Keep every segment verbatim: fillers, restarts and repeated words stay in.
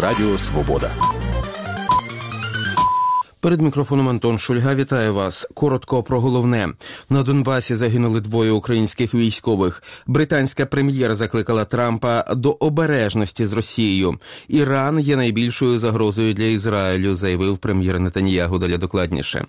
Радіо Свобода. Перед мікрофоном Антон Шульга. Вітаю вас. Коротко про головне. На Донбасі загинули двоє українських військових. Британська прем'єр закликала Трампа до обережності з Росією. Іран є найбільшою загрозою для Ізраїлю, заявив прем'єр Нетаньяху. Далі докладніше.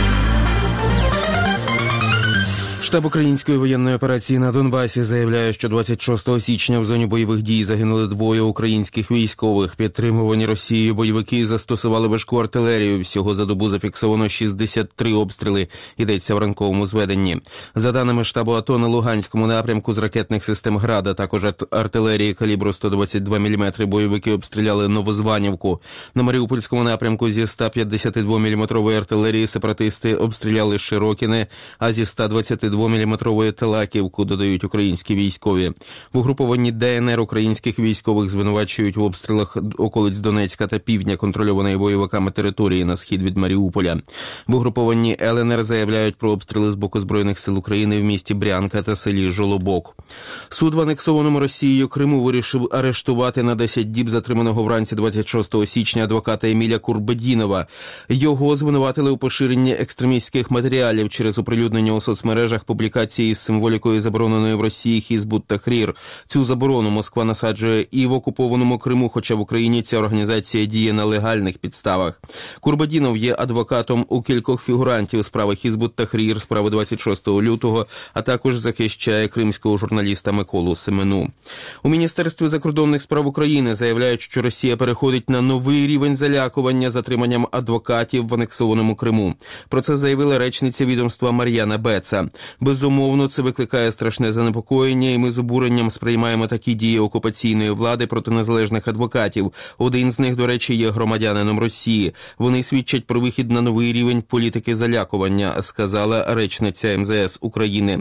Штаб української воєнної операції на Донбасі заявляє, що двадцять шостого січня в зоні бойових дій загинули двоє українських військових. Підтримувані Росією бойовики застосували важку артилерію. Всього за добу зафіксовано шістдесят три обстріли, йдеться в ранковому зведенні. За даними штабу АТО, на Луганському напрямку з ракетних систем «Града», також артилерії калібру сто двадцять два міліметри, бойовики обстріляли Новозванівку. На Маріупольському напрямку зі ста п'ятдесят два міліметрової артилерії сепаратисти обстріляли Широкіне, а зі ста двадцяти двох міліметрової Талаківку, додають українські військові. В угрупованні ДНР українських військових звинувачують в обстрілах околиць Донецька та півдня контрольованої бойовиками території на схід від Маріуполя. В угрупованні ЛНР заявляють про обстріли з боку Збройних сил України в місті Брянка та селі Жолобок. Суд в анексованому Росією Криму вирішив арештувати на десять діб затриманого вранці двадцять шостого січня адвоката Еміля Курбедінова. Його звинуватили у поширенні екстремістських матеріалів через оприлюднення у соцмережах публікації з символікою забороненої в Росії Хізбут Тахрір. Цю заборону Москва насаджує і в окупованому Криму, хоча в Україні ця організація діє на легальних підставах. Курбадінов є адвокатом у кількох фігурантів справи Хізбут Тахрір, справи двадцять шостого лютого, а також захищає кримського журналіста Миколу Семену. У Міністерстві закордонних справ України заявляють, що Росія переходить на новий рівень залякування затриманням адвокатів в анексованому Криму. Про це заявила речниця відомства Мар'яна Беца. Безумовно, це викликає страшне занепокоєння, і ми з обуренням сприймаємо такі дії окупаційної влади проти незалежних адвокатів. Один з них, до речі, є громадянином Росії. Вони свідчать про вихід на новий рівень політики залякування, сказала речниця ем зе ес України.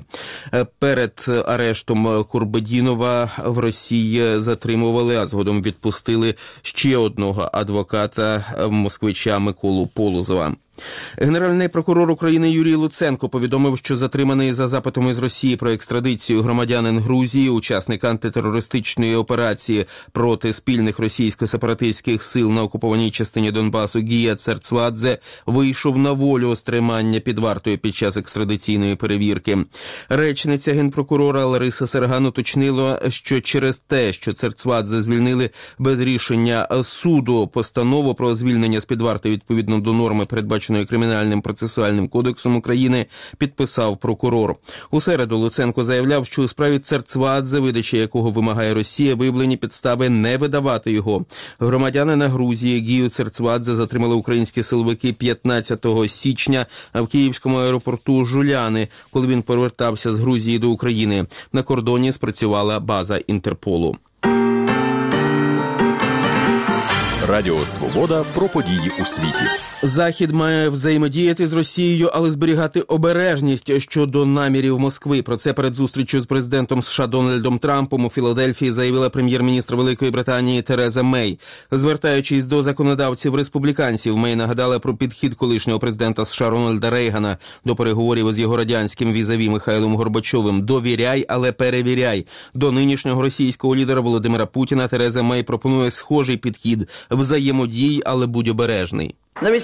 Перед арештом Курбедінова в Росії затримували, а згодом відпустили ще одного адвоката, москвича Миколу Полозова. Генеральний прокурор України Юрій Луценко повідомив, що затриманий за запитом із Росії про екстрадицію громадянин Грузії, учасник антитерористичної операції проти спільних російсько-сепаратистських сил на окупованій частині Донбасу Гія Церцвадзе, вийшов на волю з тримання під вартою під час екстрадиційної перевірки. Речниця генпрокурора Лариса Серган уточнила, що через те, що Церцвадзе звільнили без рішення суду, постанову про звільнення з під варти відповідно до норми, передбаченої Кримінальним процесуальним кодексом України, підписав прокурор. У середу Луценко заявляв, що у справі Церцвадзе, видача якого вимагає Росія, виявлені підстави не видавати його. Громадянина Грузії Гію Церцвадзе затримали українські силовики п'ятнадцятого січня в київському аеропорту Жуляни, коли він повертався з Грузії до України. На кордоні спрацювала база Інтерполу. Радіо Свобода про події у світі. Захід має взаємодіяти з Росією, але зберігати обережність щодо намірів Москви. Про це перед зустрічю з президентом США Дональдом Трампом у Філадельфії заявила прем'єр-міністр Великої Британії Тереза Мей. Звертаючись до законодавців-республіканців, Мей нагадала про підхід колишнього президента США Рональда Рейгана до переговорів з його радянським візаві Михайлом Горбачовим. «Довіряй, але перевіряй». До нинішнього російського лідера Володимира Путіна Тереза Мей пропонує схожий підхід – взаємодій, але будь обережний.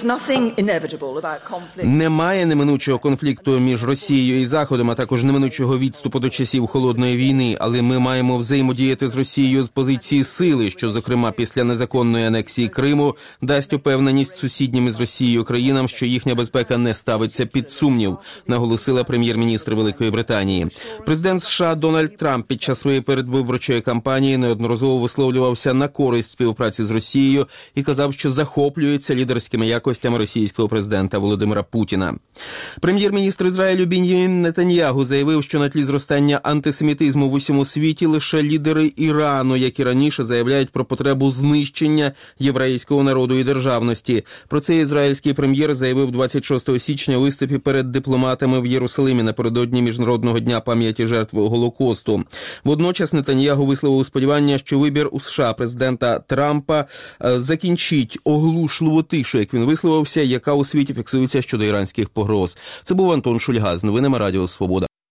Немає неминучого конфлікту між Росією і Заходом, а також неминучого відступу до часів Холодної війни, але ми маємо взаємодіяти з Росією з позиції сили, що, зокрема, після незаконної анексії Криму дасть упевненість сусіднім із Росією країнам, що їхня безпека не ставиться під сумнів, наголосила прем'єр-міністр Великої Британії. Президент США Дональд Трамп під час своєї передвиборчої кампанії неодноразово висловлювався на користь співпраці з Росією і казав, що захоплюється лідерськими якостями російського президента Володимира Путіна. Прем'єр-міністр Ізраїлю Бен'ямін Нетаньяху заявив, що на тлі зростання антисемітизму в усьому світі лише лідери Ірану, як і раніше, заявляють про потребу знищення єврейського народу і державності. Про це ізраїльський прем'єр заявив двадцять шостого січня у виступі перед дипломатами в Єрусалимі напередодні Міжнародного дня пам'яті жертв Голокосту. Водночас Нетаньяху висловив сподівання, що вибір у США президента Трампа закінчить оглушливу тишу, як він висловився, яка у світі фіксується щодо іранських погроз. Це був Антон Шульга з новинами Радіо Свобода.